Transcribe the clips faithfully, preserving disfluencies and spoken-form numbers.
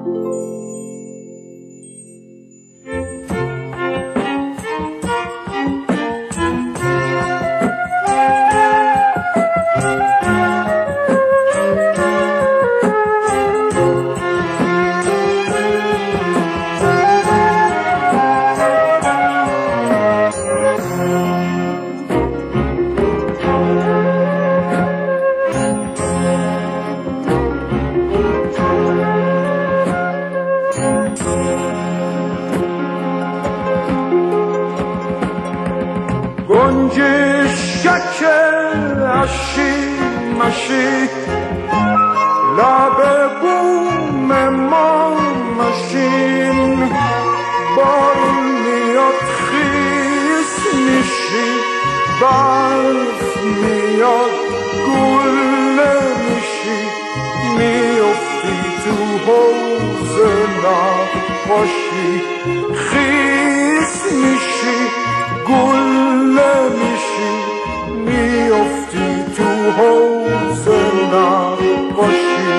گنجشک اشی مشی لب بوم ما مشین بارون میاد خیس میشی برف میاد گله میشی میافتی تو حوض نقاشی خیس میشی گله میشی میافتی تو حوض نقاشی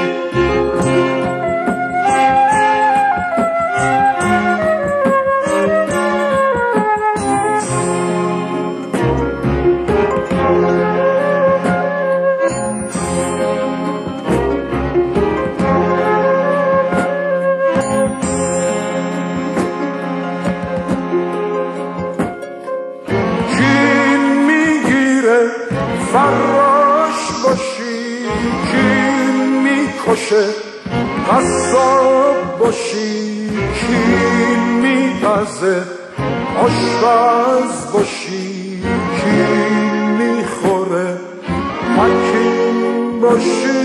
فراش باشی کین میکشه قصاب باشی کین میپزه آشپز باشی کین میخوره حکیم باشی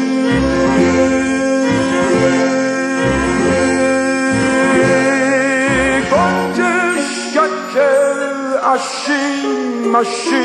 گنجشک اشی مشی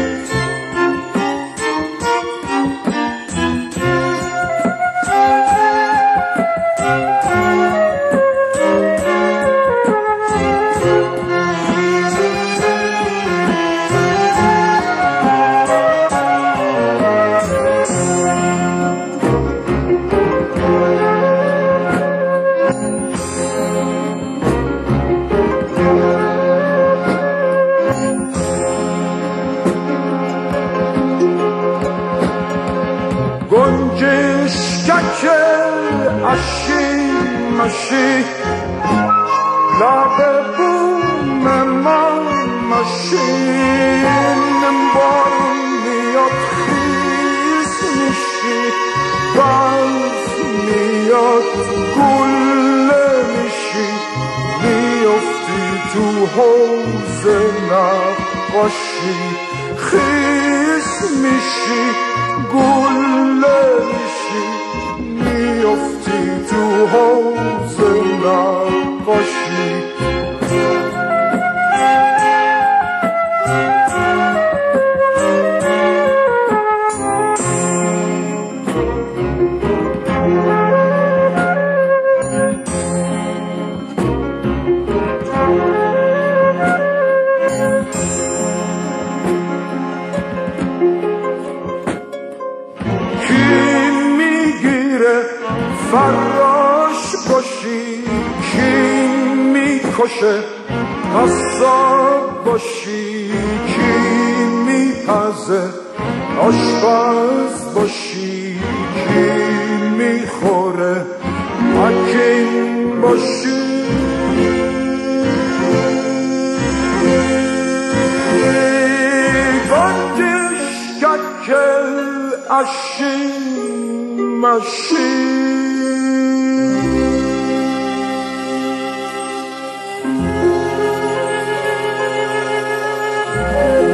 گنجشک اشی مشی لب بوم ما مشین بارون میاد خیس میشی برف میاد گله میشی میافتی تو حوض نقاشی خیس میشی گله میشی میافتی تو حوض نقاشی فراش باشی کین میکشه قصاب باشی کین میپزه آشپز باشی کین میخوره حکیم باشی گنجشک اشی مشی